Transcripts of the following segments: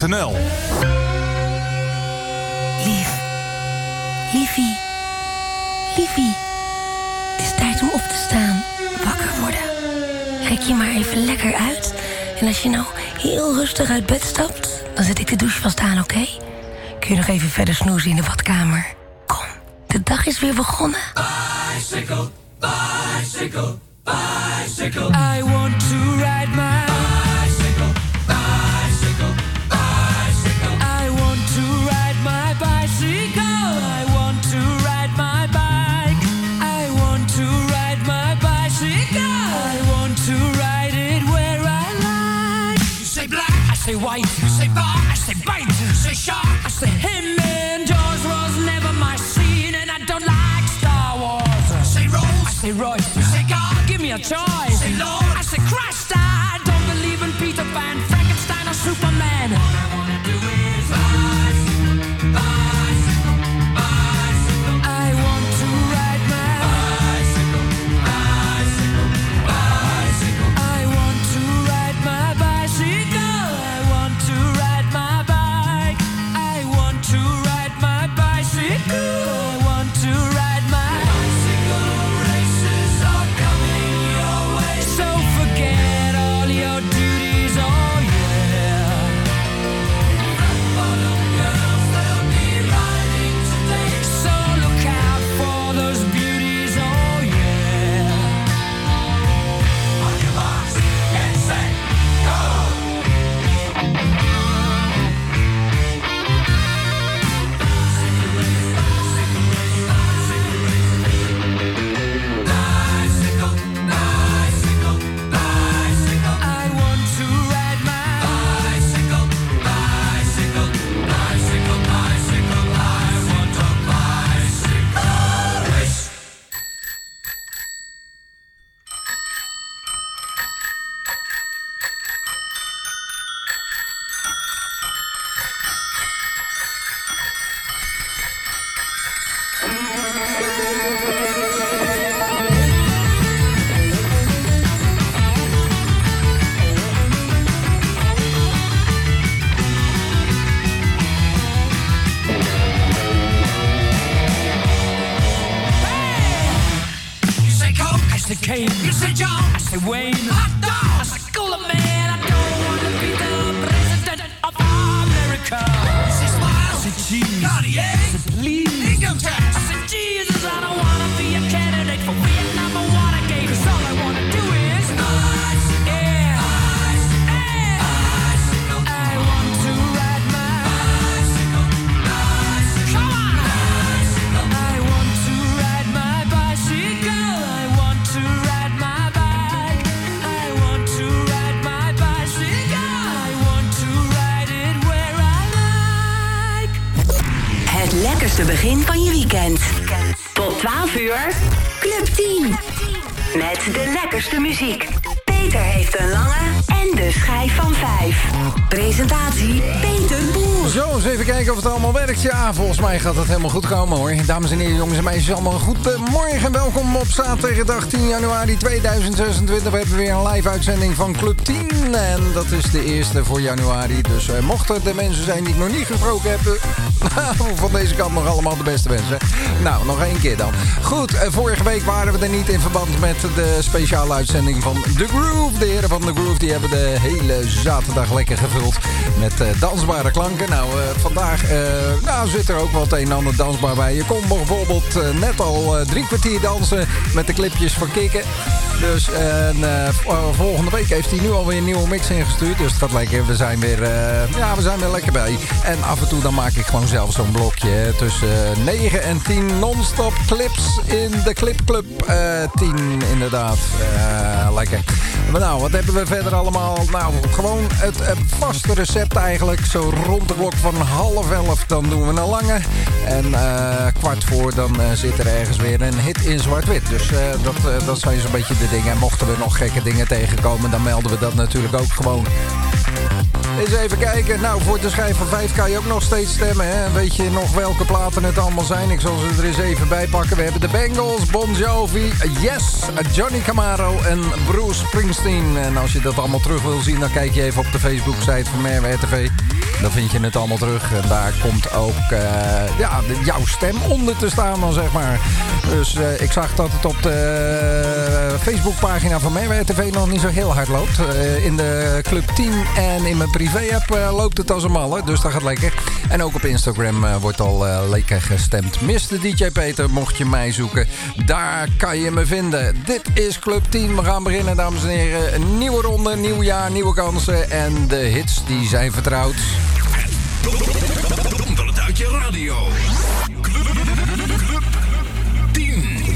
Liefie. Liefie. Het is tijd om op te staan. Wakker worden. Rek je maar even lekker uit. En als je nou heel rustig uit bed stapt, dan zet ik de douche vast aan, oké? Kun je nog even verder snoezen in de badkamer? Kom, de dag is weer begonnen. Bicycle, bicycle, bicycle. I want to ride my bicycle, bicycle, bicycle. I want to ride my bicycle. I want to ride my bike. I want to ride my bicycle. I want to ride it where I like. You say black, I say white. You say bar, I say bite. You say shark, I say him. And Jaws was never my scene, and I don't like Star Wars. Say Rose, I say Royce. You say God, give me a choice. Say Lord, I say Christ. I don't believe in Peter Pan, Frankenstein or Superman. All I wanna do is bicycle, bicycle, bicycle. I want to ride my bicycle, bicycle, bicycle. I want to ride my bicycle. I want to ride my bike. I want to ride my bicycle. I want to ride my bicycle. Races are coming your way. So forget all your duties, oh yeah. Rock bottom girls, they'll be riding today. So look out for those beauties, oh yeah. On your marks, get set, go! Bicycle, bicycle, bicycle. I want to ride my bicycle, bicycle, bicycle, bicycle. I want a bicycle race. You say Coke, I say Kane. You say John, I say Wayne. Hot dog, I say Cooler Man. I don't want to be the president of America. You say Smile, I say Cheese. Cartier, I say Please. Income tax, I say Jesus. I don't want to be a candidate for Vietnam or Watergate. 'Cause all I want to do is bicycle, yeah, bicycle, bicycle. I want to ride my bicycle, bicycle. Come on, bicycle. I want to ride my bicycle. I want to ride my bike. I want to ride my bicycle. I want to ride it where I like. Het lekkerste begin van je weekend. Tot 12 uur, Club 10. Met de lekkerste muziek. Peter heeft een lange en de schijf van 5. Presentatie Peter Boer. Zo, eens even kijken of het allemaal werkt. Ja, volgens mij gaat het helemaal goed komen, hoor. Dames en heren, jongens en meisjes, allemaal goed. Morgen welkom op zaterdag 10 januari 2026. We hebben weer een live uitzending van Club 10. En dat is de eerste voor januari. Dus mochten er mensen zijn die ik nog niet gesproken hebben... van deze kant nog allemaal de beste wensen. Nou, nog één keer dan. Goed, vorige week waren we er niet in verband met de speciale uitzending van The Groove. De heren van The Groove die hebben de hele zaterdag lekker gevuld met dansbare klanken. Nou, vandaag zit er ook wel het een en ander dansbaar bij. Je kon bijvoorbeeld net al 3 kwartier dansen met de clipjes van Kikken. Dus volgende week heeft hij nu alweer een nieuwe mix ingestuurd. Dus het gaat lekker. We zijn weer lekker bij. En af en toe dan maak ik gewoon zelf zo'n blokje. Tussen 9 en 10 non-stop clips in de Clipclub 10 inderdaad. Lekker. Maar nou, wat hebben we verder allemaal? Nou, gewoon het vaste recept eigenlijk. Zo rond de klok van 10:30 dan doen we een lange. En 15:15 dan zit er ergens weer een hit in zwart-wit. Dus dat zijn zo'n beetje de dingen. Mochten we nog gekke dingen tegenkomen, dan melden we dat natuurlijk ook gewoon. Eens even kijken. Nou, voor de schijf van 5 kan je ook nog steeds stemmen. Hè? Weet je nog welke platen het allemaal zijn? Ik zal ze er eens even bij pakken. We hebben de Bengals, Bon Jovi, Yes, Johnny Camaro en Bruce Springsteen. En als je dat allemaal terug wil zien, dan kijk je even op de Facebook-site van Merwe TV. Dan vind je het allemaal terug. En daar komt ook jouw stem onder te staan dan, zeg maar. Dus ik zag dat het op de Facebookpagina van Merwe TV nog niet zo heel hard loopt. In de Club 10 en in mijn privé-app loopt het als een malle. Dus dat gaat lekker. En ook op Instagram wordt al lekker gestemd. Mr. DJ Peter, mocht je mij zoeken, daar kan je me vinden. Dit is Club 10. We gaan beginnen, dames en heren. Een nieuwe ronde, nieuw jaar, nieuwe kansen. En de hits die zijn vertrouwd. Dondert uit je radio. Club 10.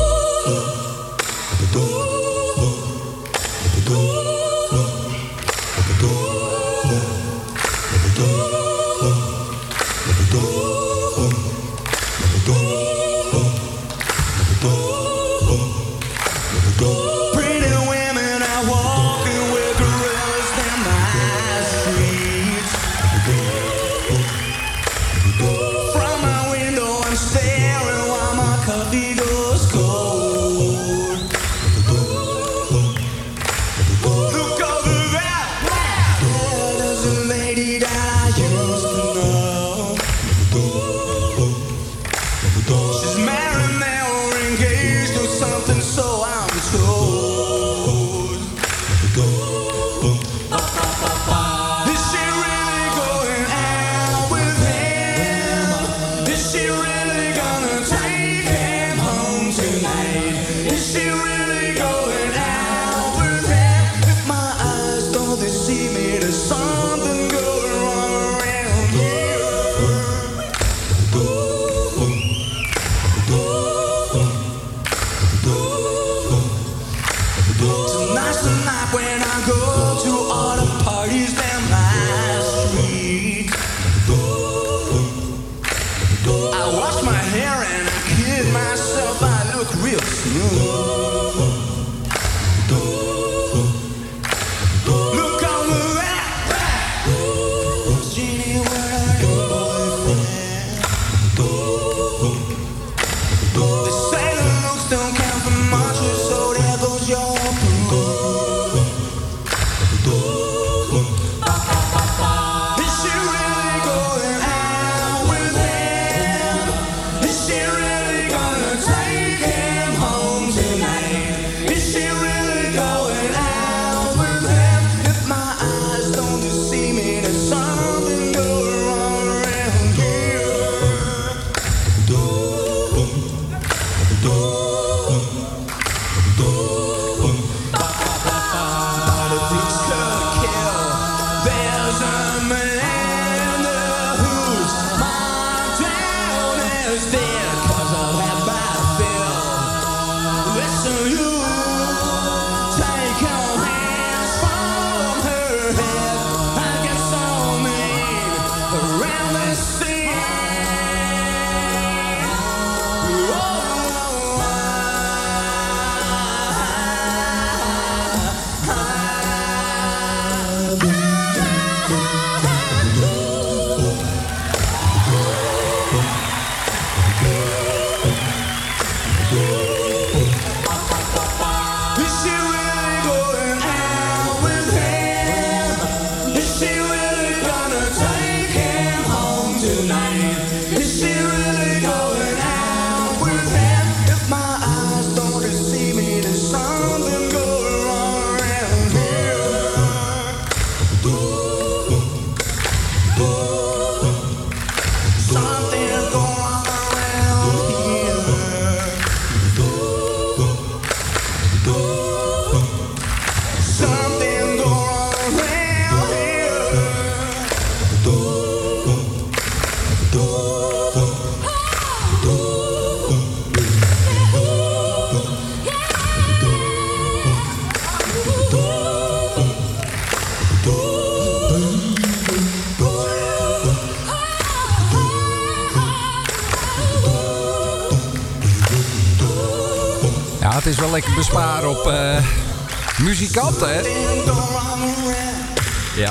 Het is wel lekker besparen op muzikanten, hè? Ja.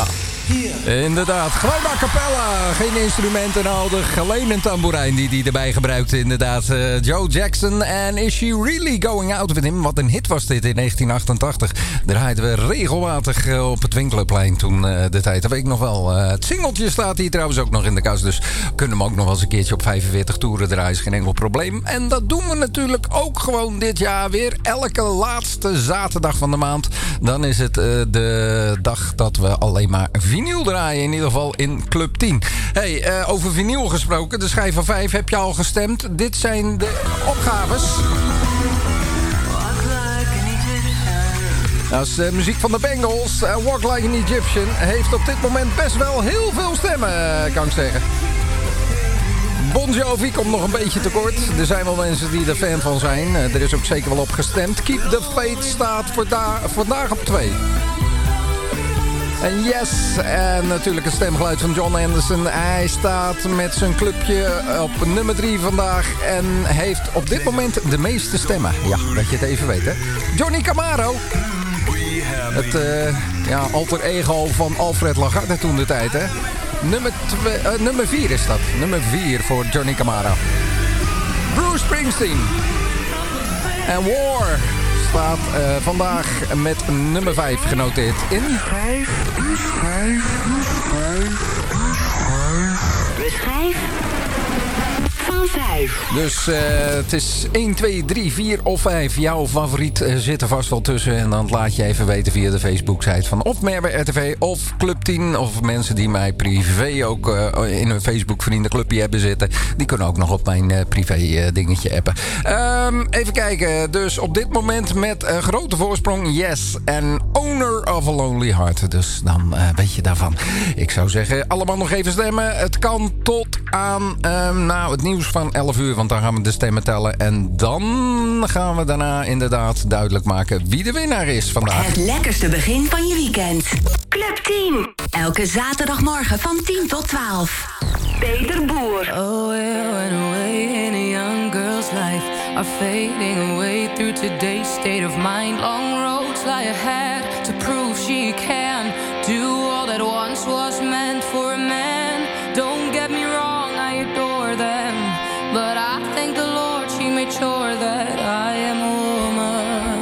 Inderdaad, gewoon a cappella. Geen instrumenten nodig, alleen een tamboerijn die hij erbij gebruikte. Inderdaad, Joe Jackson en Is She Really Going Out With Him? Wat een hit was dit in 1988. Draaiden we regelmatig op het Winkelerplein toen de tijd. Dat weet ik nog wel. Het singeltje staat hier trouwens ook nog in de kast. Dus kunnen we hem ook nog wel eens een keertje op 45 toeren draaien. Is geen enkel probleem. En dat doen we natuurlijk ook gewoon dit jaar weer. Elke laatste zaterdag van de maand. Dan is het de dag dat we alleen maar vinyl draaien. In ieder geval in Club 10. Hey, over vinyl gesproken. De schijf van 5 heb je al gestemd. Dit zijn de opgaves. Dat is muziek van de Bengals. Walk Like an Egyptian heeft op dit moment best wel heel veel stemmen, kan ik zeggen. Bon Jovi komt nog een beetje tekort. Er zijn wel mensen die er fan van zijn. Er is ook zeker wel op gestemd. Keep the Faith staat vandaag op 2. En Yes, en natuurlijk het stemgeluid van John Anderson. Hij staat met zijn clubje op nummer 3 vandaag. En heeft op dit moment de meeste stemmen. Ja, dat je het even weet, hè. Johnny Camaro. Het alter ego van Alfred Lagarde toen de tijd, hè. Nummer 4 is dat. Nummer 4 voor Johnny Camaro. Bruce Springsteen. En War staat vandaag met nummer 5 genoteerd in. De schijf van 5. Dus het is 1, 2, 3, 4 of 5. Jouw favoriet zit er vast wel tussen. En dan laat je even weten via de Facebook-site van of Merwe RTV of Club 10. Of mensen die mij privé ook in hun Facebook-vriendenclubje hebben zitten. Die kunnen ook nog op mijn privé dingetje appen. Even kijken. Dus op dit moment met grote voorsprong Yes. En Owner of a Lonely Heart. Dus dan weet je daarvan. Ik zou zeggen, allemaal nog even stemmen. Het kan tot aan het nieuws van 11 uur. Want dan gaan we de stemmen tellen. En dan gaan we daarna inderdaad duidelijk maken wie de winnaar is vandaag. Het lekkerste begin van je weekend. Club 10. Elke zaterdagmorgen van 10 tot 12. Peter Boer. Oh, it went away in a young girl's life. Are fading away through today's state of mind. Long roads lie ahead to prove she can do all that once was meant for a man. Don't get me wrong, I adore them, but I thank the Lord she made sure that I am a woman.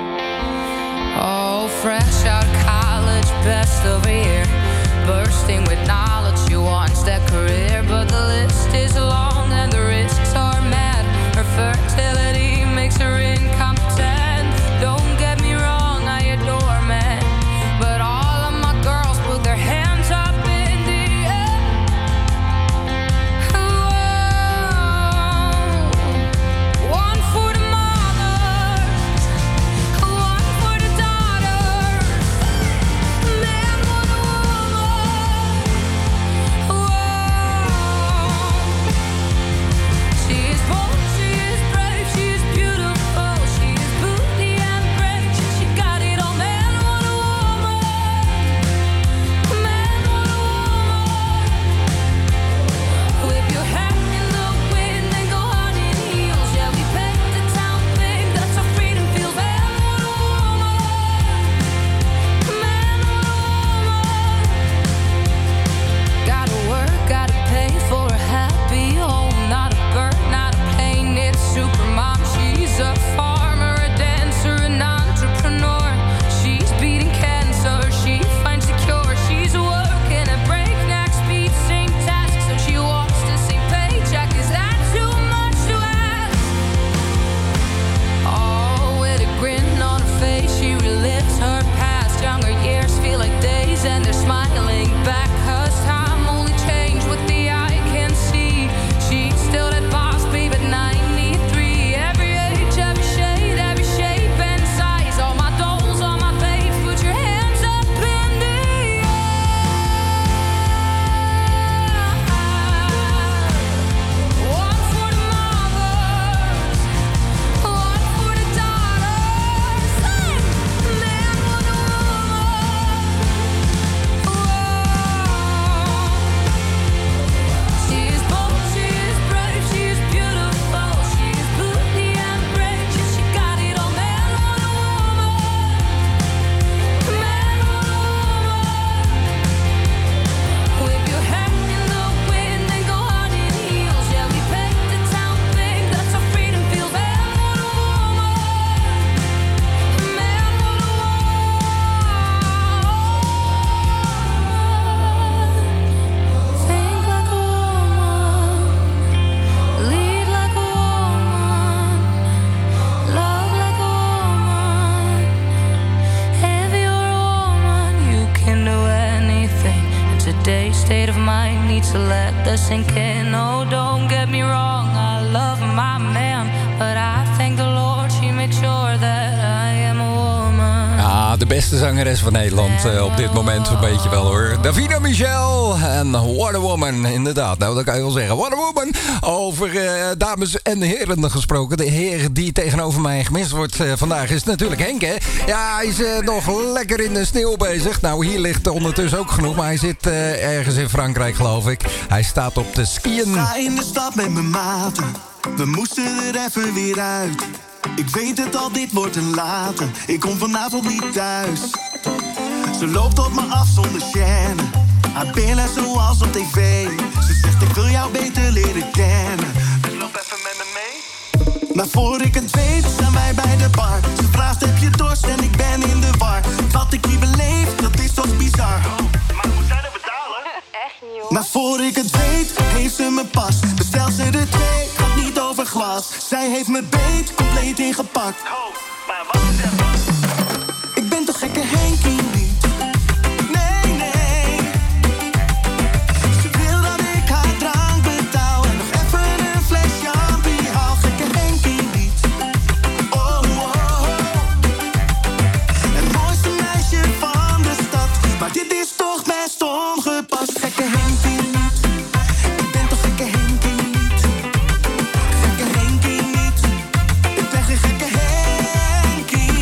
Oh, fresh out of college, best of a year, bursting with knowledge, she wants that career, but the list is long and the risks are mad. Her fertility makes her incompetent. Don't get me wrong, I adore men, but all of my girls put their hands up of mine needs to let this sink in. Oh, don't get me wrong, I love my man, but I thank the Lord she made sure that I am a woman. Ah, de beste zangeres van Nederland op dit moment, een beetje wel hoor. Davina Michel en What a Woman, inderdaad. Nou, dat kan je wel zeggen. What a Woman. Over dames en heren gesproken. De heer die tegenover mij gemist wordt vandaag is natuurlijk Henk, hè? Ja, hij is nog lekker in de sneeuw bezig. Nou, hier ligt ondertussen ook genoeg, maar hij zit ergens in Frankrijk, geloof ik. Hij staat op de skiën. Sta in de stad met mijn maten. We moesten er even weer uit. Ik weet het al, dit wordt een late. Ik kom vanavond niet thuis. Ze loopt op me af zonder chaîne. Haar billen zoals op tv. Ze zegt ik wil jou beter leren kennen. Dus loop even met me mee. Maar voor ik het weet staan wij bij de bar. Ze vraagt heb je dorst en ik ben in de war. Wat ik hier beleef, dat is toch bizar. Maar hoe zijn er betalen? Echt niet hoor. Maar voor ik het weet, heeft ze mijn pas. Bestelt ze er 2, gaat niet over glas. Zij heeft me beet, compleet ingepakt. Oh, maar wat is er? Ik ben toch gekke Henkie niet? Nee, nee. Ze wil dat ik haar drank betaal. En nog even een fles champagne haal. Gekke Henkie niet. Oh, oh, oh. Het mooiste meisje van de stad. Maar dit is toch best ongepast. Gekke Henkie niet. Ik ben toch gekke Henkie niet. Gekke Henkie niet. Ik ben geen gekke Henkie.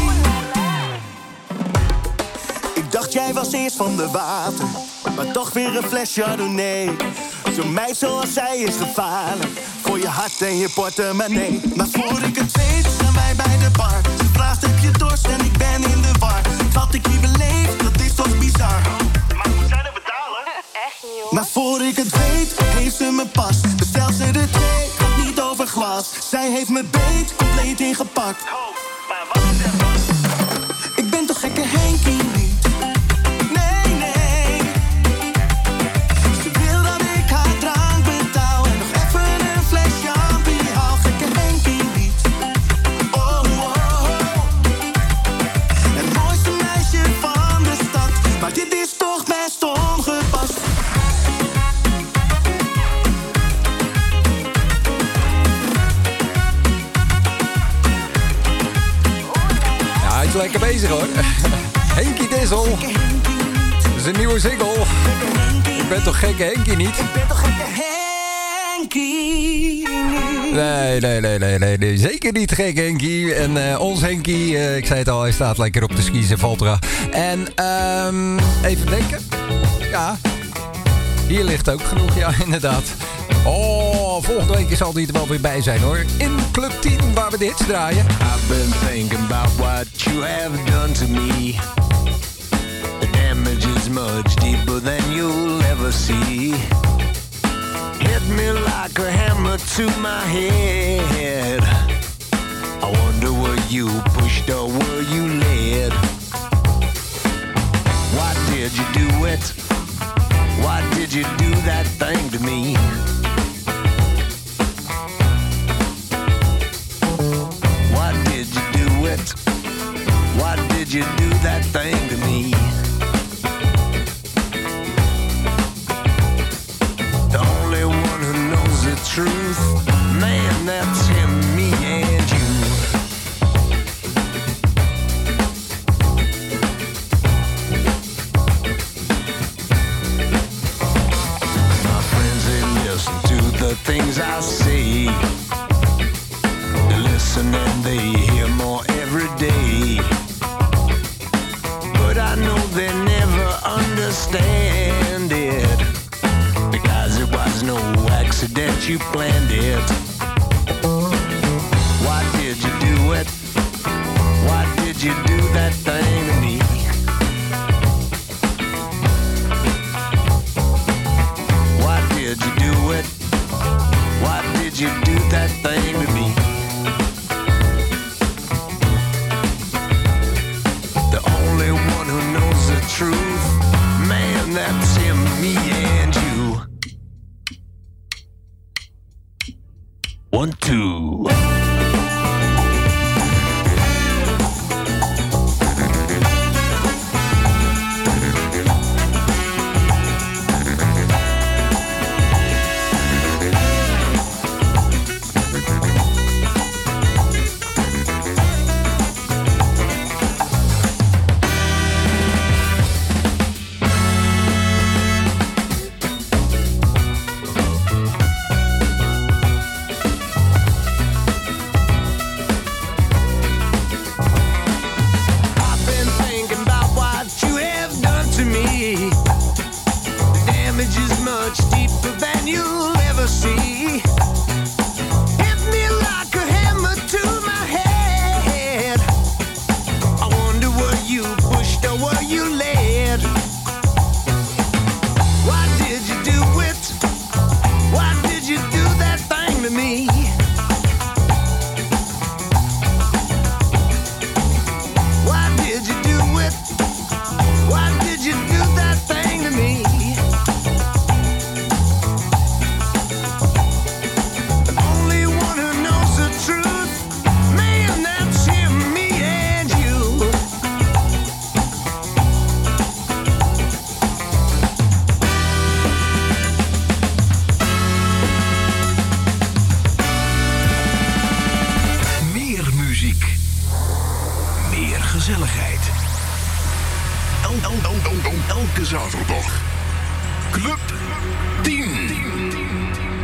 Ik dacht jij was eerst van de water, maar toch weer een fles Chardonnay. Zo'n meid zoals zij is gevaarlijk, voor je hart en je portemonnee. Maar voor ik het weet staan wij bij de bar. Ze vraagt heb je dorst en ik ben in de war. Wat ik hier beleef, dat is toch bizar. Maar hoe zijn er betalen? Echt niet hoor. Maar voor ik het weet, heeft ze mijn pas. Bestelt ze er 2, gaat niet over glas. Zij heeft me beet, compleet ingepakt. Oh, maar wat is er? Ik ben toch gekke Henkie niet? Nee, nee. Ze wil dat ik haar drank betaal. En nog even een fles champagne haal. Gekke Henkie niet. Oh, oh, oh. Het mooiste meisje van de stad. Maar dit is toch best ongepast. Ja, hij is lekker bezig hoor. Henkie Dissel. Dat is een nieuwe single. Ik ben toch gekke Henkie niet? Ik ben toch gekke Henkie. Nee. Zeker niet gek Henkie. En ons Henkie, ik zei het al, hij staat lekker op de skis in Valtra. En even denken. Ja, hier ligt ook genoeg, ja, inderdaad. Oh, volgende week zal hij er wel weer bij zijn hoor. In Club 10, waar we de hits draaien. I've been thinking about what you have done to me. The damage is much deeper than you'll ever see. Hit me like a hammer to my head. I wonder were you pushed or were you led? Why did you do it? Why did you do that thing to me? Why did you do it? Why did you do that thing to me? The only one who knows the truth, man, that's him, me and you. My friends, they listen to the things I say. They listen and they hear more every day. But I know they never understand it, because it was no accident, you planned it. Why did you do it? Why did you do that thing to me? Why did you do it? Why did you do that thing to me? The only one who knows the truth, man, that's him, me and you. 1, 2.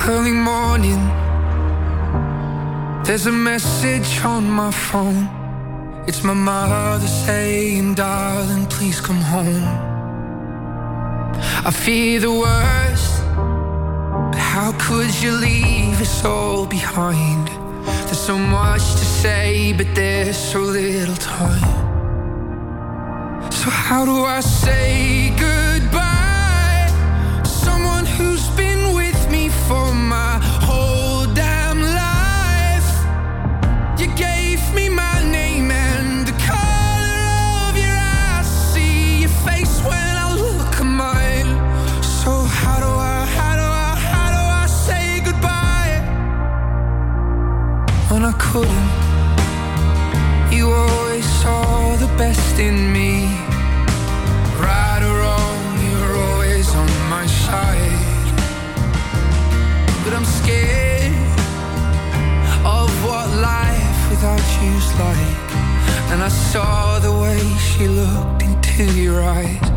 early morning. There's a message on my phone. It's my mother saying, darling, please come home. I fear the worst, but how could you leave us all behind? There's so much to say, but there's so little time. So how do I say goodbye to someone who's been with me for my whole damn life? You gave me my name and the color of your eyes. See your face when I look at mine. So how do I say goodbye when I couldn't? You always saw the best in me. Right or wrong, you're always on my side. But I'm scared of what life without you's like. And I saw the way she looked into your eyes.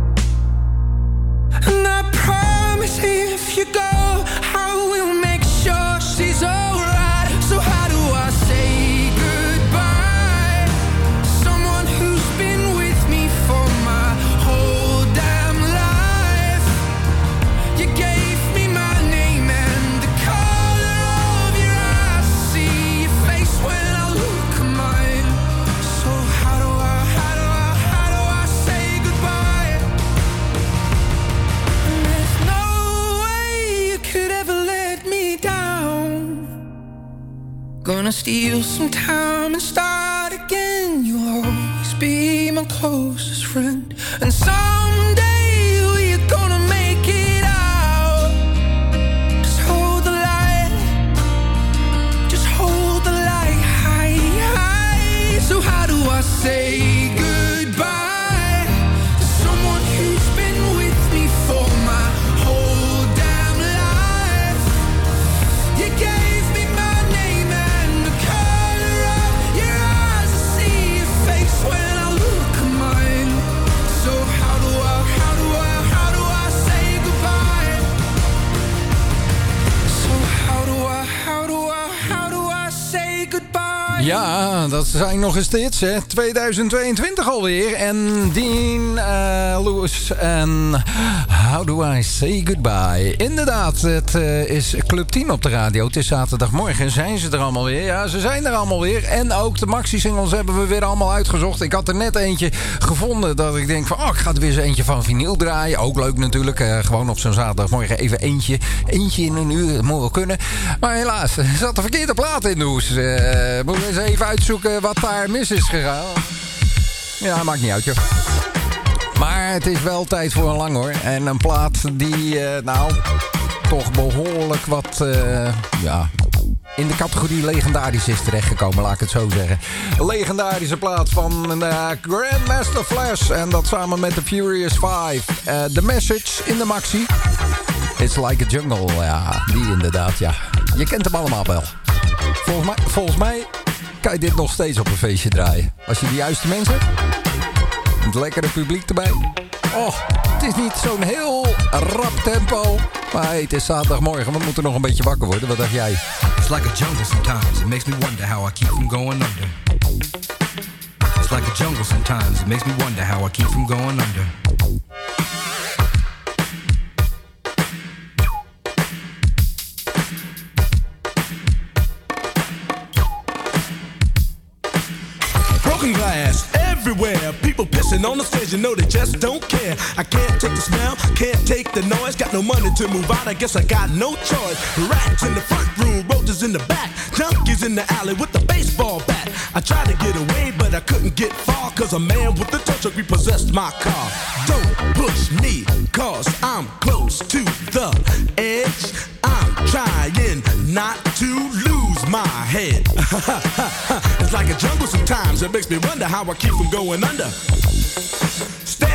And I promise if you go, I will make sure she's alright. So how do I say goodbye? Someone who's been with me for my whole damn life. You gave me my name and the color of your eyes. See your face when I look at mine. So how do I say goodbye? And there's no way you could ever let me down. Gonna steal some time and start again. You'll always be my closest friend. And someday we're gonna make it out. Just hold the light. Just hold the light high, high. So how do I say goodbye to someone who's been with me for my whole damn life? You gave me my name and the color of your eyes. I see your face when I look at mine. So how do I say goodbye? So how do I say goodbye? Ja, dat zijn nog eens de hits, hè. 2022 alweer. En Dean Lewis en How Do I Say Goodbye. Inderdaad, het is Club 10 op de radio. Het is zaterdagmorgen. Zijn ze er allemaal weer? Ja, ze zijn er allemaal weer. En ook de maxi-singles hebben we weer allemaal uitgezocht. Ik had er net eentje gevonden dat ik denk van... ik ga er weer eens eentje van vinyl draaien. Ook leuk natuurlijk. Gewoon op zo'n zaterdagmorgen even eentje in een uur. Dat moet wel kunnen. Maar helaas, er zat een verkeerde plaat in de hoes. Moeten we eens even uitzoeken wat daar mis is gegaan. Ja, maakt niet uit, joh. Maar het is wel tijd voor een lang, hoor. En een plaat die, toch behoorlijk wat, in de categorie legendarisch is terechtgekomen, laat ik het zo zeggen. Een legendarische plaat van Grandmaster Flash. En dat samen met de Furious 5. The Message in de maxi. It's Like a Jungle. Ja, die inderdaad, ja. Je kent hem allemaal wel. Volgens mij kan je dit nog steeds op een feestje draaien. Als je de juiste mensen hebt. Het lekkere publiek erbij. Oh, het is niet zo'n heel rap tempo. Maar hey, het is zaterdagmorgen. We moeten nog een beetje wakker worden. Wat dacht jij? It's like a jungle sometimes. It makes me wonder how I keep from going under. It's like a jungle sometimes. It makes me wonder how I keep from going under. Broken glass everywhere. People pissing on the stage, you know they just don't care. I can't take the smell, can't take the noise. Got no money to move out, I guess I got no choice. Rats in the front room, roaches in the back. Junkies in the alley with the baseball bat. I tried to get away, but I couldn't get far. Cause a man with a tow truck repossessed my car. Don't push me, cause I'm close to the edge. I'm trying not to lose my head. It's like a jungle sometimes. It makes me wonder how I keep from going under. Stand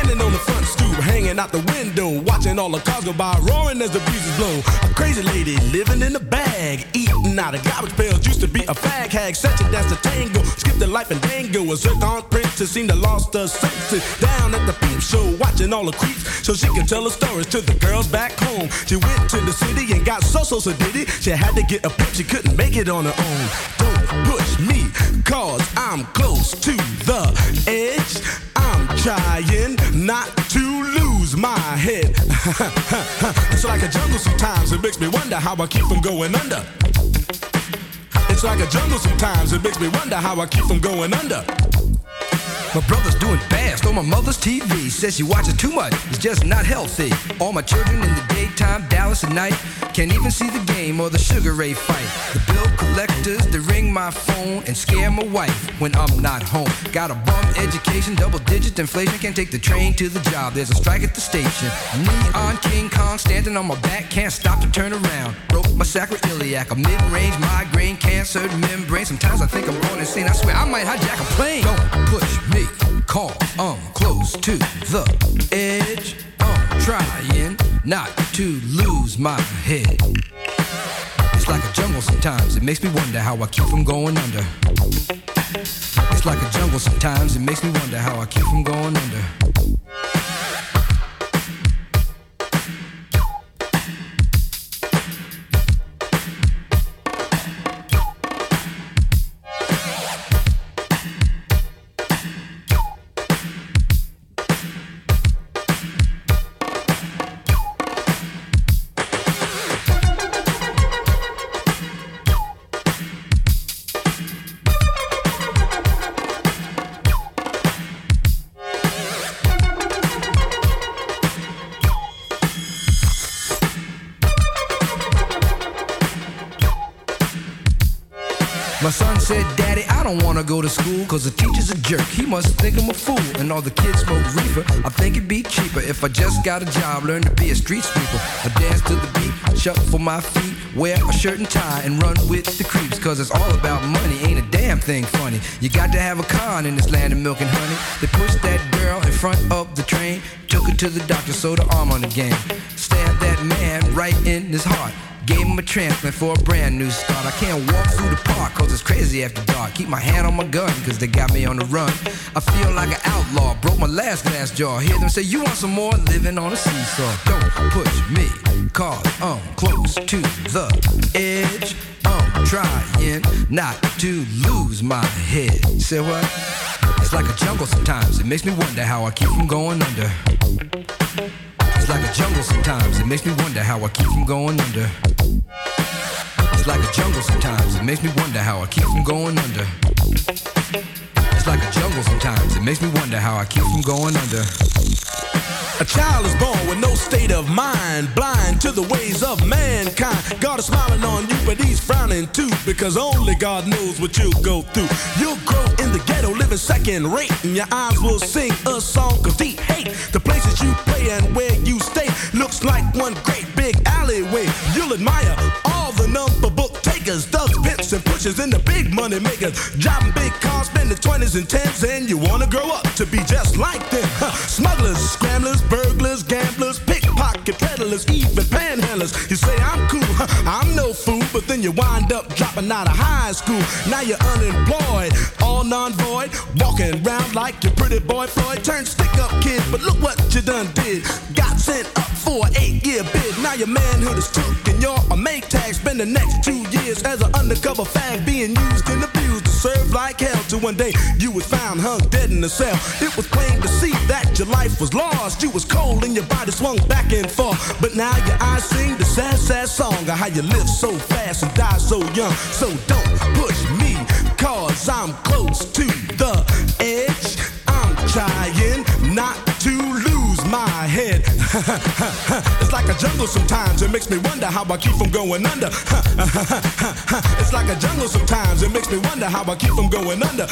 standing on the front stoop, hanging out the window, watching all the cars go by, roaring as the breezes blow. A crazy lady living in a bag, eating out of garbage pails, used to be a fag hag, such a dance to tango, skipped the life and dango. A zircon princess seemed to lost her senses, down at the peep show, watching all the creeps, so she could tell her stories to the girls back home. She went to the city and got so did it. She had to get a pimp, she couldn't make it on her own. Don't push me, cause I'm close to the edge. I'm trying not to lose my head. It's like a jungle sometimes, it makes me wonder how I keep from going under. It's like a jungle sometimes, it makes me wonder how I keep from going under. My brother's doing fast on my mother's TV. Says she watches too much, it's just not healthy. All my children in the daytime, Dallas at night. Can't even see the game or the Sugar Ray fight. The bill collectors, they ring my phone and scare my wife when I'm not home. Got a bum education, double-digit inflation. Can't take the train to the job, there's a strike at the station. Neon King Kong standing on my back, can't stop to turn around. Broke my sacroiliac, a mid-range migraine, cancer membrane. Sometimes I think I'm going insane, I swear I might hijack a plane. Don't push me, cause I'm close to the edge. I'm trying not to lose my head. It's like a jungle sometimes, it makes me wonder how I keep from going under. It's like a jungle sometimes, it makes me wonder how I keep from going under. My son said, Daddy, I don't wanna go to school, cause the teacher's a jerk, he must think I'm a fool. And all the kids smoke reefer, I think it'd be cheaper if I just got a job, learn to be a street sweeper. I dance to the beat, shuffle my feet, wear a shirt and tie, and run with the creeps. Cause it's all about money, ain't a damn thing funny. You got to have a con in this land of milk and honey. They pushed that girl in front of the train, took her to the doctor, sewed her arm on the game. Stabbed that man right in his heart, gave him a transplant for a brand new start. I can't walk through the park cause it's crazy after dark. Keep my hand on my gun cause they got me on the run. I feel like an outlaw, broke my last glass jaw. Hear them say, you want some more? Living on a seesaw. Don't push me cause I'm close to the edge. I'm trying not to lose my head. Say what? It's like a jungle sometimes, it makes me wonder how I keep from going under. It's like a jungle sometimes, it makes me wonder how I keep from going under. It's like a jungle sometimes, it makes me wonder how I keep from going under. It's like a jungle sometimes, it makes me wonder how I keep from going under. A child is born with no state of mind, blind to the ways of mankind. God is smiling on you, but he's frowning too, because only God knows what you'll go through. You'll grow in the ghetto, living second rate, and your eyes will sing a song of deep hate. The places you play and where you stay looks like one great big alleyway. You'll admire all the number book takers, thugs, pimps, and pushers, and the big money makers, driving big cars, spending 20s and 10s, and you wanna grow up to be just like them. Smugglers, scramblers, burglars, gamblers, pickpocket peddlers, even panhandlers. You say I'm cool, I'm no fool, but then you wind up dropping out of high school. Now you're unemployed, all non-void, walking around like your pretty boy Floyd. Turned stick-up kid, but look what you done did. Got sent up for an 8-year bid. Now your manhood is took and you're a make tag. Spend the next 2 years as an undercover fag, being used and abused to serve like hell. Till one day you was found hung dead in a cell. It was plain to see that your life was lost. You was cold and your body swung back and forth. But now your eyes sing the sad, sad song of how you live so fast and die so young. So don't push me, cause I'm close to the edge. I'm trying not to lose my head. It's like a jungle sometimes, it makes me wonder how I keep from going under. It's like a jungle sometimes, it makes me wonder how I keep from going under.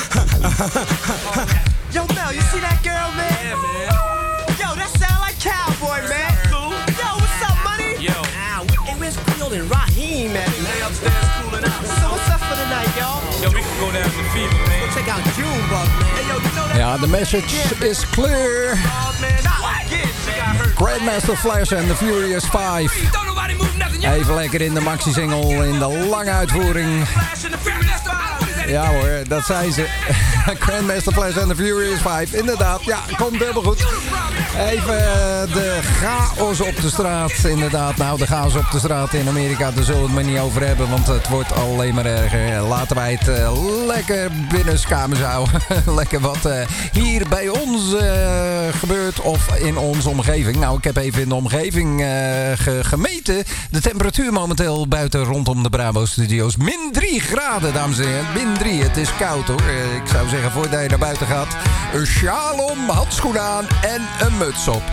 Yo, Mel, you see that girl, man? Yeah, man. Yo, that sound like Cowboy, man. Cool. Yo, what's up, money? Yo. Hey, where's Creole and Raheem at, man? They upstairs cooling out. So what's up for the night, y'all? Yo, we can go down to the fever, man. Go check out Junebug, man. Hey, yo, you know Ja, the message is clear. Grandmaster Flash and the Furious 5. Even lekker in de maxi-single in de lange uitvoering. Ja hoor, dat zei ze. Grandmaster Flash and the Furious 5. Inderdaad, ja, komt helemaal goed. Even de chaos op de straat. Inderdaad, nou, de chaos op de straat in Amerika, daar zullen we het maar niet over hebben, want het wordt alleen maar erger. Laten wij het lekker binnenskamers houden. Lekker wat hier bij ons gebeurt of in onze omgeving. Nou, ik heb even in de omgeving gemeten. De temperatuur momenteel buiten rondom de Bravo Studios. -3 graden, dames en heren. -3, het is koud hoor. Ik zou zeggen, voordat je naar buiten gaat, een sjaal om, handschoenen aan en een muts op.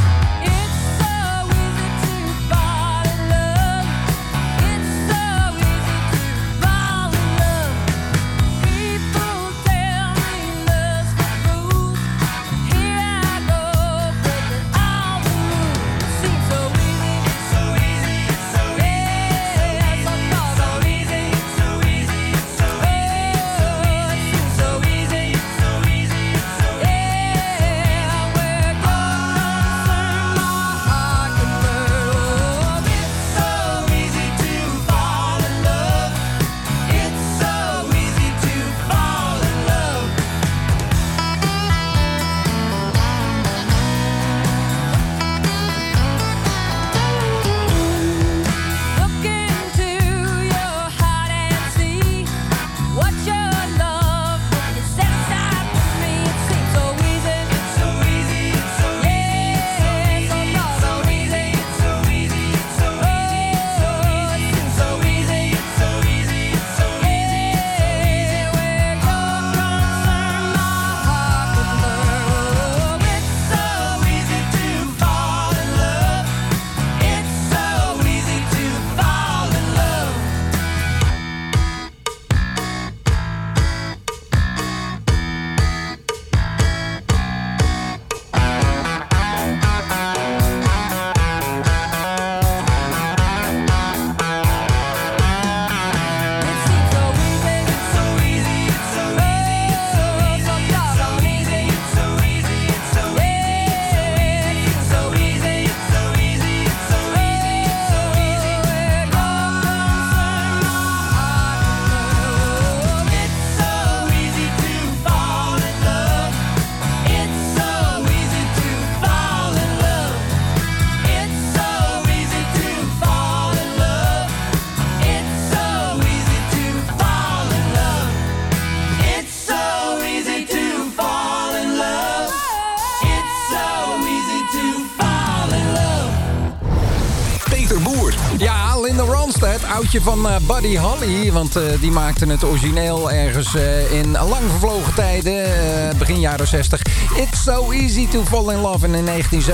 Oudje van Buddy Holly, want die maakte het origineel ergens in lang vervlogen tijden, begin jaren 60. It's So Easy to Fall in Love. En in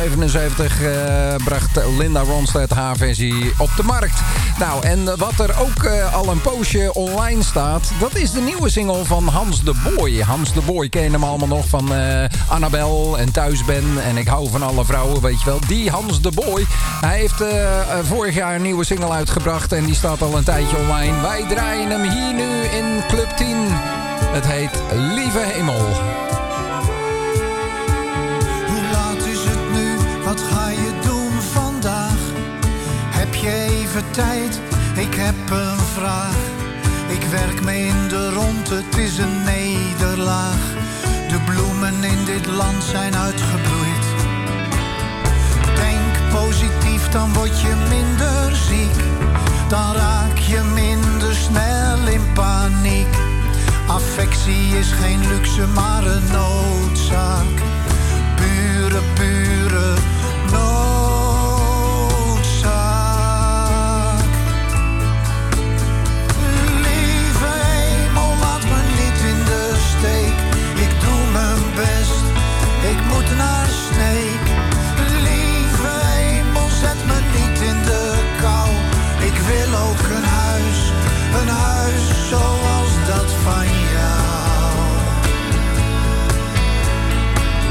1977 bracht Linda Ronstadt haar versie op de markt. Nou, en wat er ook al een poosje online staat, dat is de nieuwe single van Hans de Boy. Hans de Boy ken je hem allemaal nog van Annabel en Thuis Ben en Ik hou van alle vrouwen, weet je wel. Die Hans de Boy, hij heeft vorig jaar een nieuwe single uitgebracht en die staat al een tijdje online. Wij draaien hem hier nu in Club 10. Het heet Lieve Hemel. Hoe laat is het nu? Wat ga je doen vandaag? Heb je even tijd? Ik heb een vraag. Ik werk me in de rond, het is een nederlaag. De bloemen in dit land zijn uitgebloeid. Denk positief, dan word je minder ziek. Dan raak je minder snel in paniek. Affectie is geen luxe, maar een noodzaak. Pure, pure noodzaak. Lieve hemel, laat me niet in de steek. Ik doe mijn best, ik moet naar Sneek. Lieve hemel, zet me niet in de kou. Ik wil ook een huis zoals dat van jou.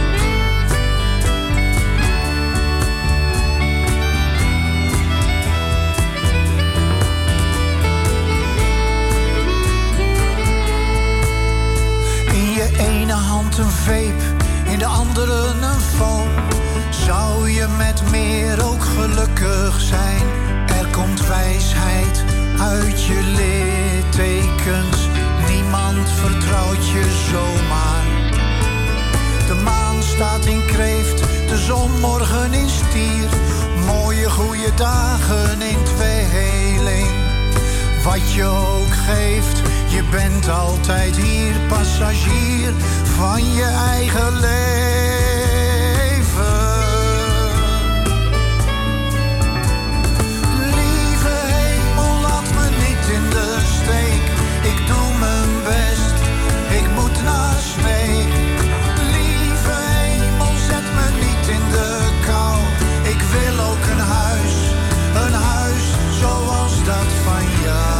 vape, in de andere een foam. Zou je met meer ook gelukkig zijn? Er komt wijsheid uit je littekens. Niemand vertrouwt je zomaar. De maan staat in Kreeft, de zon morgen in Stier. Mooie goede dagen in tweeling. Wat je ook geeft, je bent altijd hier. Passagier van je eigen leven. Lieve hemel, laat me niet in de steek. Ik doe mijn best, ik moet naar Sneek. Lieve hemel, zet me niet in de kou. Ik wil ook een huis zoals dat van jou.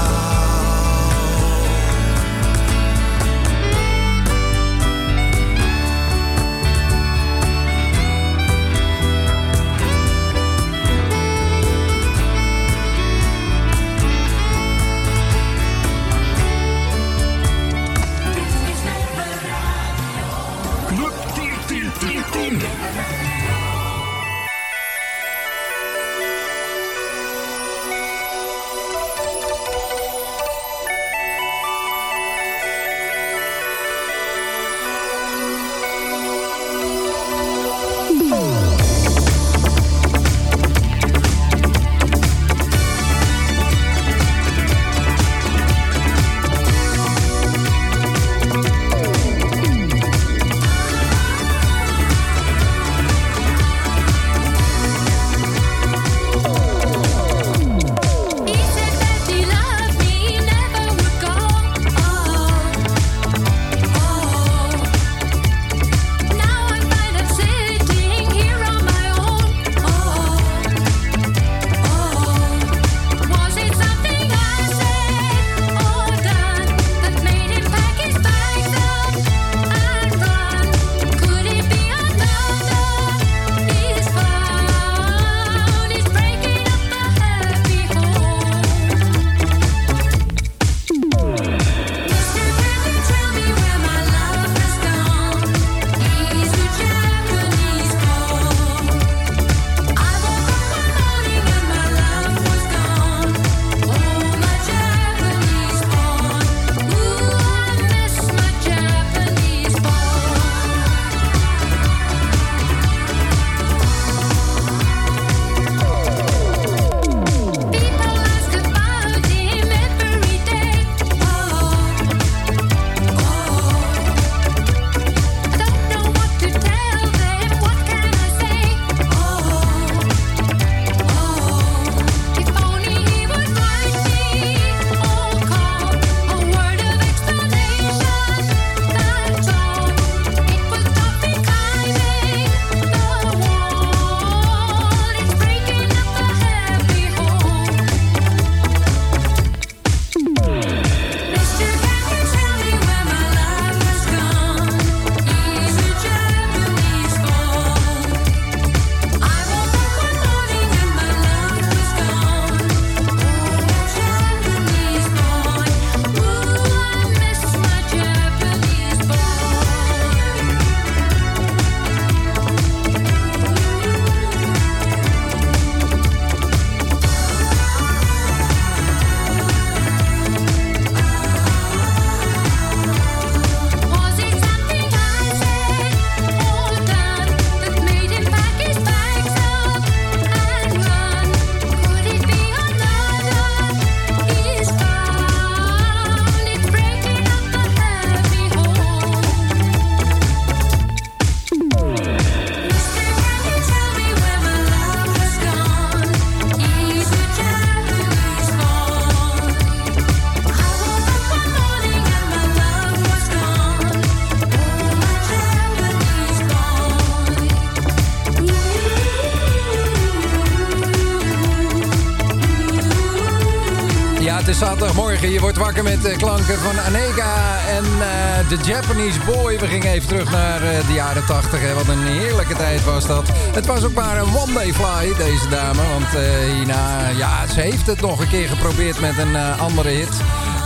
Het is zaterdagmorgen. Je wordt wakker met de klanken van Aneka en The Japanese Boy. We gingen even terug naar de jaren 80. Hè. Wat een heerlijke tijd was dat. Het was ook maar een one-day fly, deze dame. Want hierna, ja, ze heeft het nog een keer geprobeerd met een andere hit.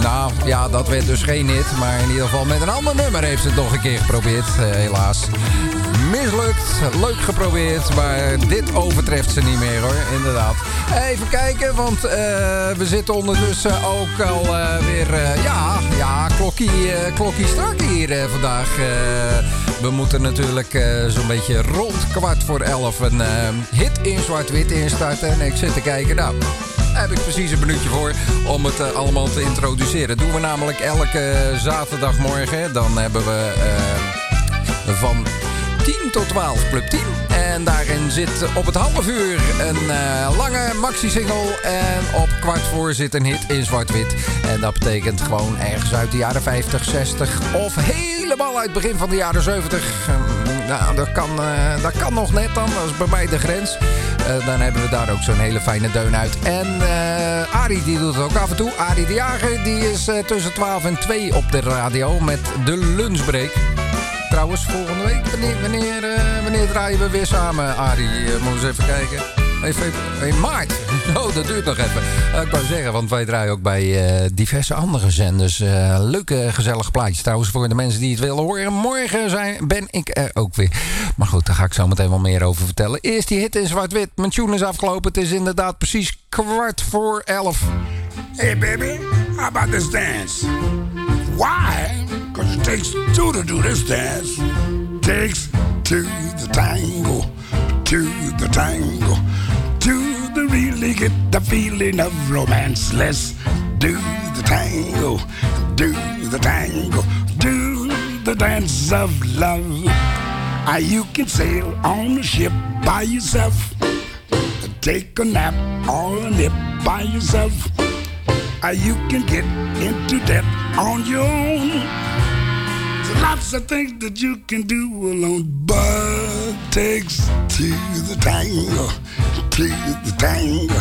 Nou, ja, dat werd dus geen hit. Maar in ieder geval met een ander nummer heeft ze het nog een keer geprobeerd. Helaas. Mislukt, leuk geprobeerd, maar dit overtreft ze niet meer hoor, inderdaad. Even kijken, want we zitten ondertussen ook al weer, klokkie strak hier vandaag. We moeten natuurlijk zo'n beetje rond 11:15 een hit in zwart-wit instarten. En ik zit te kijken, nou, daar heb ik precies een minuutje voor om het allemaal te introduceren. Doen we namelijk elke zaterdagmorgen. Dan hebben we van 10 tot 12 Club 10. En daarin zit op het half uur een lange maxi-single. En op 15:15 zit een hit in zwart-wit. En dat betekent gewoon ergens uit de jaren 50, 60 of helemaal uit het begin van de jaren 70. Nou, dat kan nog net dan. Dat is bij mij de grens. Dan hebben we daar ook zo'n hele fijne deun uit. En Arie die doet het ook af en toe. Arie de Jager die is tussen 12 en 2 op de radio met de lunchbreak. Trouwens, volgende week, wanneer draaien we weer samen, Arie? Moet eens even kijken. In maart. Oh, dat duurt nog even. Ik wou zeggen, want wij draaien ook bij diverse andere zenders. Leuke, gezellige plaatjes trouwens voor de mensen die het willen horen. Morgen ben ik er ook weer. Maar goed, daar ga ik zo meteen wel meer over vertellen. Eerst die hit in zwart-wit. Mijn tune is afgelopen. Het is inderdaad precies 11:15. Hey baby, how about this dance? Why? Because it takes two to do this dance. Takes two the tango, to the tango, to the really get the feeling of romance. Let's do the tango, do the tango, do the dance of love. You can sail on a ship by yourself, take a nap or a nip by yourself. You can get into debt on your own. There's lots of things that you can do alone, but takes two the tango, to the tango,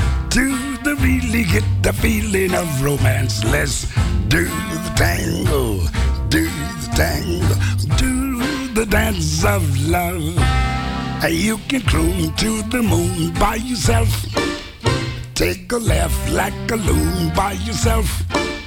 to really get the feeling of romance. Let's do the tango, do the tango, do the dance of love. You can croon to the moon by yourself. Take a laugh like a loon by yourself.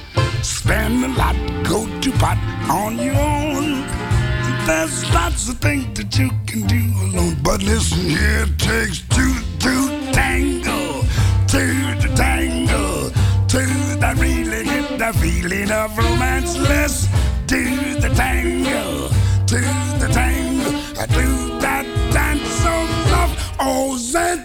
Spend a lot, go to pot on your own. There's lots of things that you can do alone. But listen, here it takes two to tango, to the tango, to the really get the feeling of romance. Let's do the tango, to the tango, do that dance of love. Oh, that.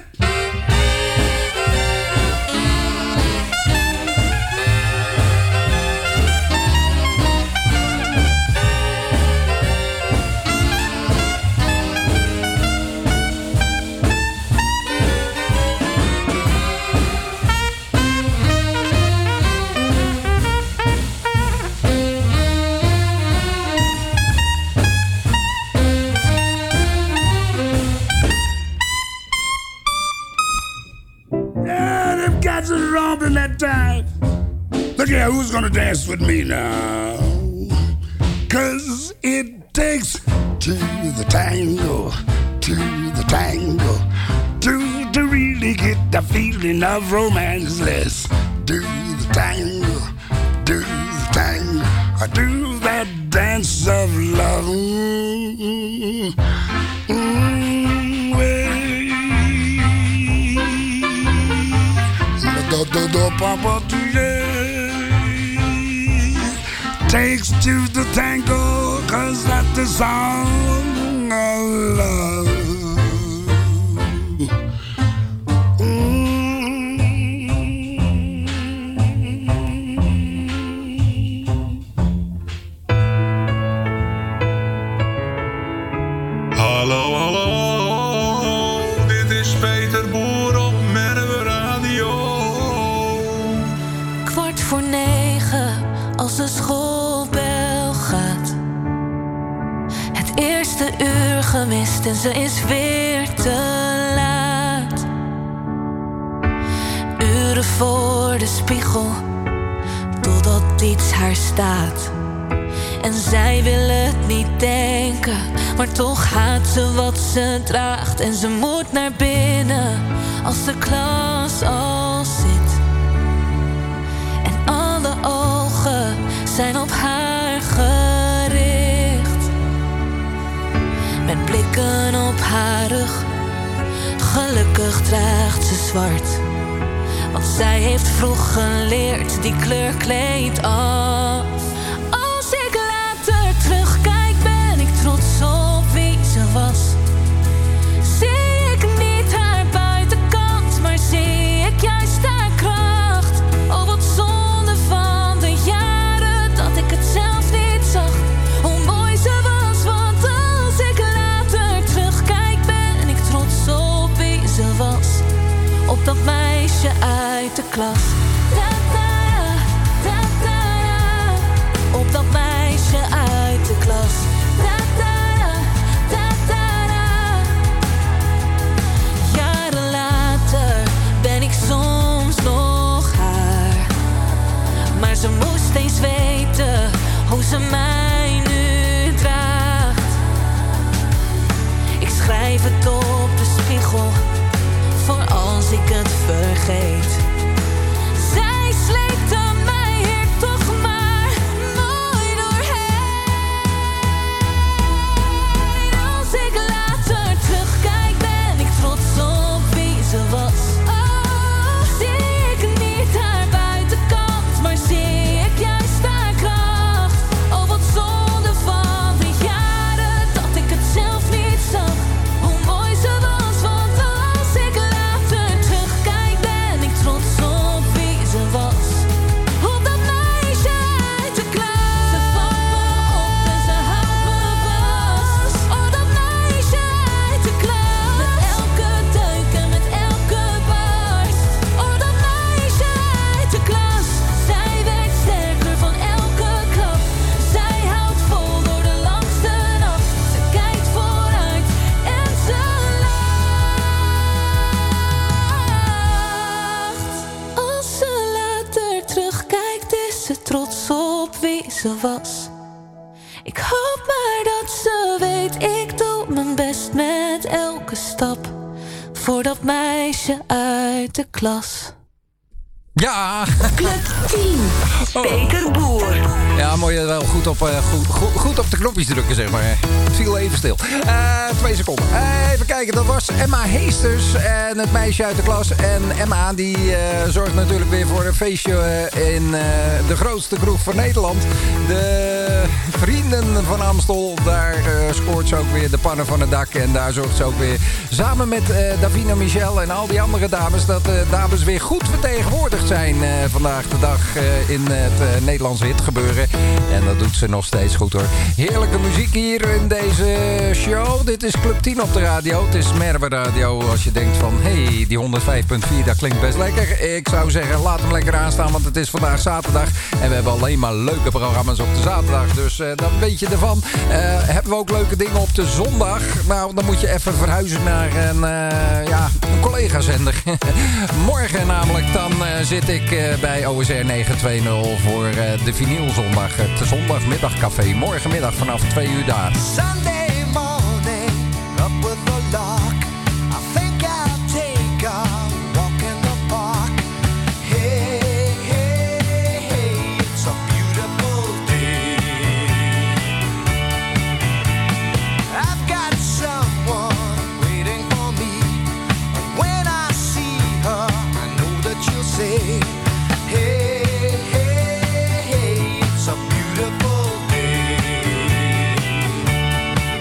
In that time. Look here, who's gonna dance with me now? 'Cause it takes to the tango, to the tango, to really get the feeling of romance. Let's do the tango, do the tango, do that dance of love. Takes to the tango, 'cause that's the song of love. Hallo, hallo, dit is Peter Boer op Merwe Radio. 8:45, als de schoolbel gaat. Het eerste uur gemist en ze is weer te laat. Uren voor de spiegel, totdat iets haar staat. En zij wil het niet denken, maar toch haat ze wat ze draagt. En ze moet naar binnen als de klas al zit. En alle ogen teken op haar rug. Gelukkig draagt ze zwart, want zij heeft vroeg geleerd, die kleur kleedt af. Als ik later terugkijk, ben ik trots op wie ze was. Zie ik niet haar buitenkant, maar zie ik juist haar kracht. Oh, wat zonde van de jaren dat ik het zelf niet zag. Hoe mooi ze was, want als ik later terugkijk, ben ik trots op wie ze was. Op dat meisje uit de klas. Op dat meisje uit de klas. Jaren later ben ik soms nog haar. Maar ze moest eens weten hoe ze mij nu draagt. Ik schrijf het op de spiegel voor als ik het vergeet. Zij sleepte mij hier toch maar mooi doorheen. Als ik later terugkijk, ben ik trots op wie ze was. Oh, zie ik niet haar buitenkant, maar zie ik juist haar kracht. Oh, wat zonde van de jaren dat ik het zelf niet zag. Hoe mooi ze was, want als ik later terugkijk, ben ik trots op wie ze was. Op dat meisje uit de klas. Ze vangt me op en ze houdt me vast. Oh, dat meisje uit de klas. Met elke deuk en met elke barst. Oh, dat meisje uit de klas. Zij werkt sterker van elke klap. Zij houdt vol door de langste nacht. Ze kijkt vooruit en ze lacht. Als ze later terugkijkt, is ze trots op wie ze was. Ik hoop maar dat ze weet, ik doe mijn best met elke stap. Voor dat meisje uit de klas. Ja. Club 10. Peter Boer. Ja, mooi wel goed op de knopjes drukken, zeg maar. Het viel even stil. 2 seconden. Even kijken, dat was Emma Heesters en het meisje uit de klas. En Emma die zorgt natuurlijk weer voor een feestje in de grootste kroeg van Nederland. De Vrienden van Amstel. Daar scoort ze ook weer de pannen van het dak. En daar zorgt ze ook weer samen met Davina Michel en al die andere dames, dat de dames weer goed vertegenwoordigd zijn vandaag de dag in het Nederlandse hitgebeuren. En dat doet ze nog steeds goed, hoor. Heerlijke muziek hier in deze show. Dit is Club 10 op de radio. Het is Merwe Radio. Als je denkt van, hey, die 105.4, dat klinkt best lekker. Ik zou zeggen, laat hem lekker aanstaan, want het is vandaag zaterdag. En we hebben alleen maar leuke programma's op de zaterdag. Dus dan weet je ervan. Hebben we ook leuke dingen op de zondag? Nou, dan moet je even verhuizen naar een collega-zender. Morgen namelijk, dan zit ik bij OSR 920 voor de vinylzondag. Het zondagmiddagcafé. Morgenmiddag vanaf 2 uur daar. Sunday morning, up with the lark. I think I'll take a walk in the park. Hey, hey, hey, it's a beautiful day. I've got someone waiting for me. When I see her, I know that she'll say, hey, hey, hey, it's a beautiful day.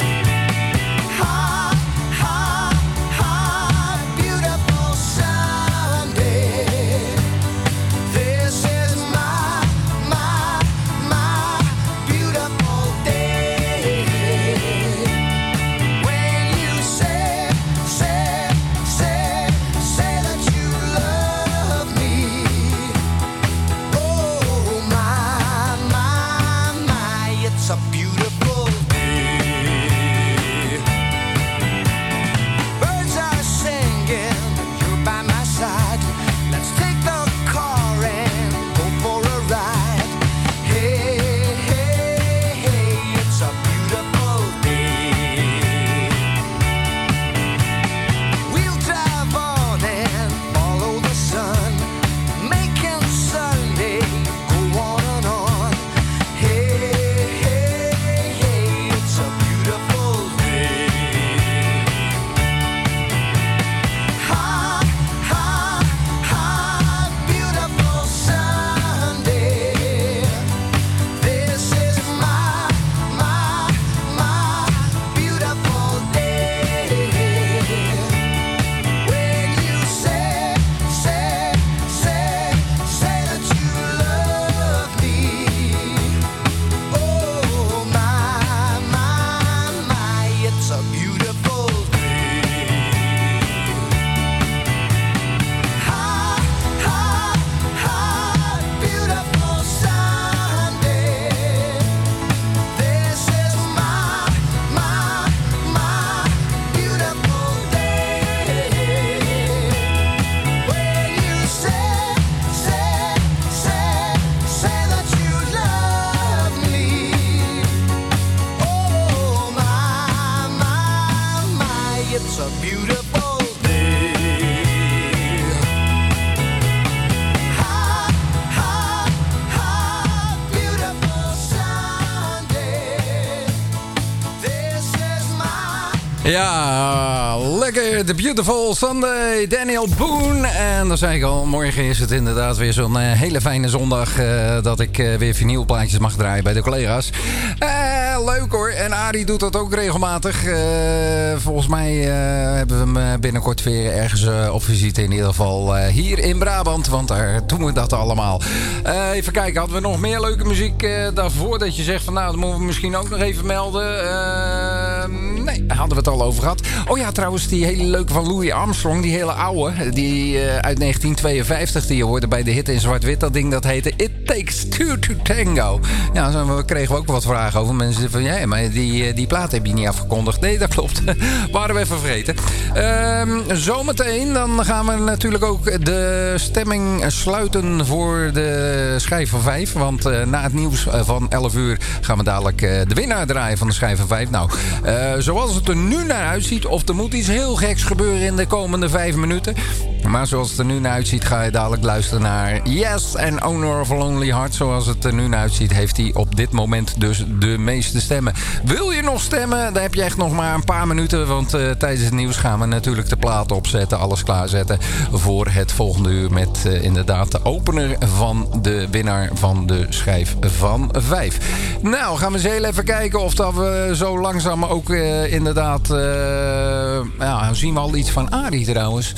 Ja, lekker. The Beautiful Sunday, Daniel Boone. En dan zei ik al, morgen is het inderdaad weer zo'n hele fijne zondag... dat ik weer vinylplaatjes mag draaien bij de collega's. Leuk hoor. En Arie doet dat ook regelmatig. Volgens mij hebben we hem binnenkort weer ergens op visite. In ieder geval hier in Brabant. Want daar doen we dat allemaal. Even kijken, hadden we nog meer leuke muziek daarvoor? Dat je zegt van nou, dat moeten we misschien ook nog even melden. Nee, hadden we het al over gehad. Oh ja, trouwens, die hele leuke van Louis Armstrong. Die hele oude. Die uit 1952. Die je hoorde bij de hit in zwart-wit. Dat ding dat heette It Takes Two to Tango. Ja, daar kregen we ook wat vragen over. Mensen van, ja, maar die plaat heb je niet afgekondigd. Nee, dat klopt. Waren we even vergeten. Zometeen, dan gaan we natuurlijk ook de stemming sluiten voor de schijf van 5. Want na het nieuws van 11 uur gaan we dadelijk de winnaar draaien van de schijf van 5. Nou, zoals het er nu naar uitziet, of er moet iets heel geks gebeuren in de komende 5 minuten. Maar zoals het er nu naar uitziet, ga je dadelijk luisteren naar Yes en Owner of a Lonely Heart. Zoals het er nu naar uitziet, heeft hij op dit moment dus de meeste stemmen. Wil je nog stemmen? Dan heb je echt nog maar een paar minuten. Want tijdens het nieuws gaan we natuurlijk de platen opzetten. Alles klaarzetten voor het volgende uur. Met inderdaad de opener van de winnaar van de schijf van 5. Nou, gaan we eens heel even kijken of dat we zo langzaam ook inderdaad... ja, zien we al iets van Arie trouwens.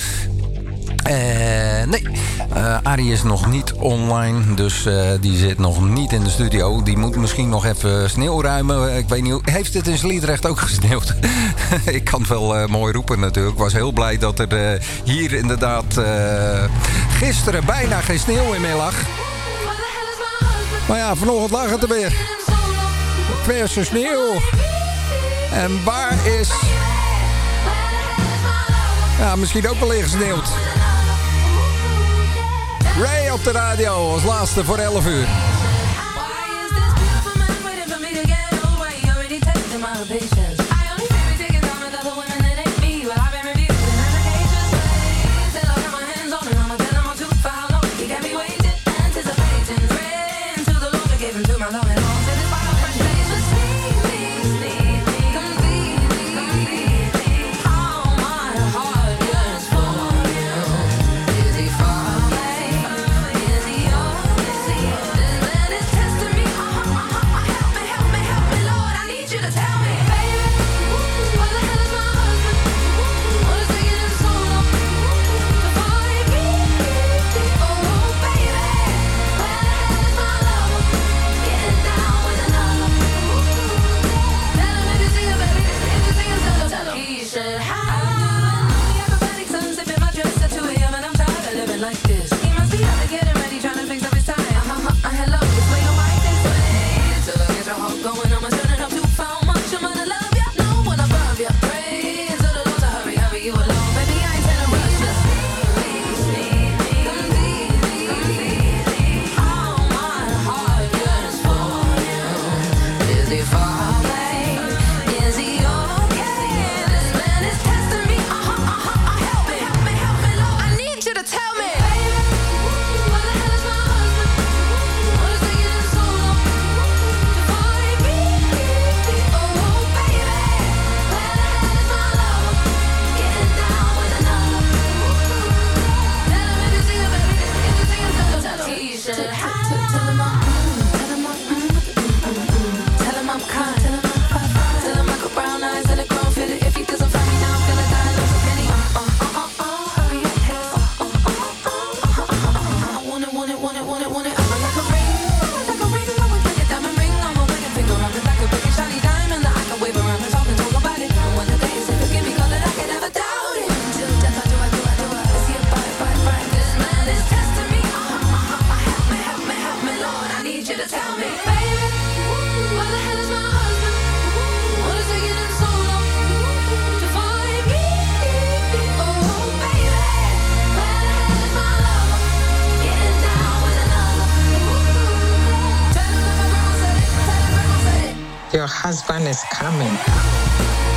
Nee, Arie is nog niet online, dus die zit nog niet in de studio. Die moet misschien nog even sneeuw ruimen. Ik weet niet, heeft het in Sliedrecht ook gesneeuwd? Ik kan het wel mooi roepen natuurlijk. Ik was heel blij dat er hier inderdaad gisteren bijna geen sneeuw in meer lag. Maar ja, vanochtend lag het er weer. Verse sneeuw. En waar is... Ja, misschien ook wel ingesneeuwd. Ray op de radio als laatste voor 11 uur. Your husband is coming.